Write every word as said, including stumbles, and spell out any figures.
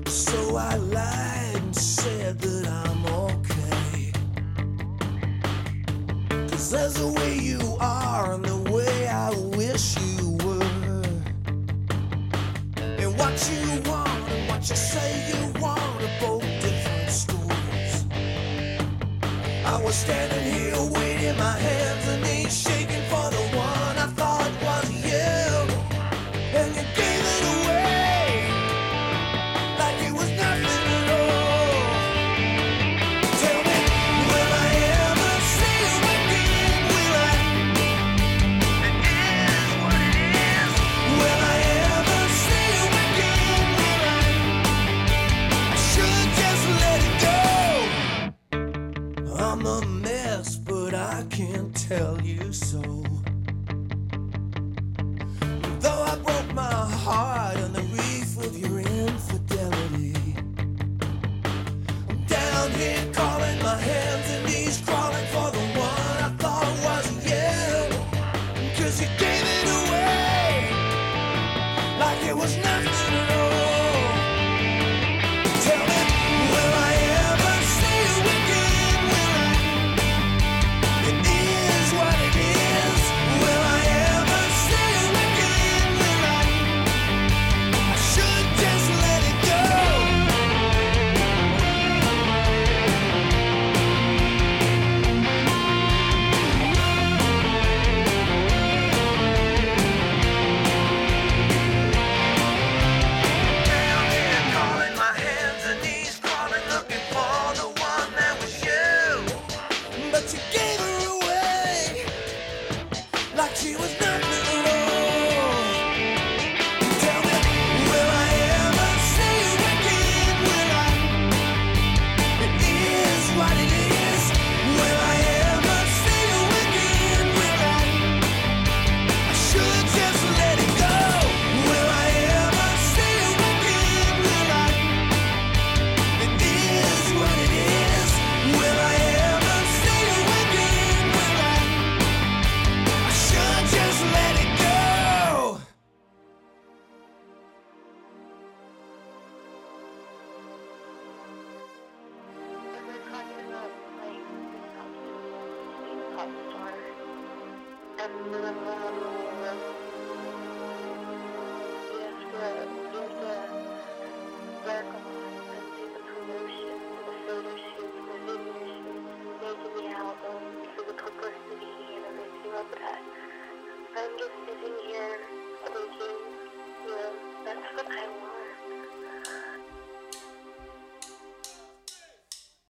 So I lied and said that I'm okay. 'Cause there's the way you are and the way I wish you were. And what you want and what you say you want are both different stories. I was standing here waiting, my hands and knees shaking for the one I thought was you. And you gave it away like it was nothing at all. Tell me, will I ever see you again? Will I? It is what it is. Will I ever see you again? Will I? I should just let it go. I'm a mess, but I can't tell you so. Though I broke my heart on the reef of your infidelity, I'm down here calling, my hands and knees crawling for the one I thought was you. 'Cause you gave it away like it was nothing at all. Tell me, will I ever see you again? Will I? It is what it is. Will I ever see you again? Will I? I should just let it go. Down here calling, my hands and knees crawling, looking for the one that was you. But you gave her away like she was nothing at all. Tell me, will I ever see you again? Will I? It is what it is. Will I ever see you again? Will I? I should just let it go. Will I ever see you again? Will I? It is what it is. Will I ever see you again? Will I? I should just let it go. We're talking about like being a pop star, and then um, you have to you have to work on and do the promotion for the photo shoot, for the video shoot, making the album, for the publicity and everything like that. I'm just sitting here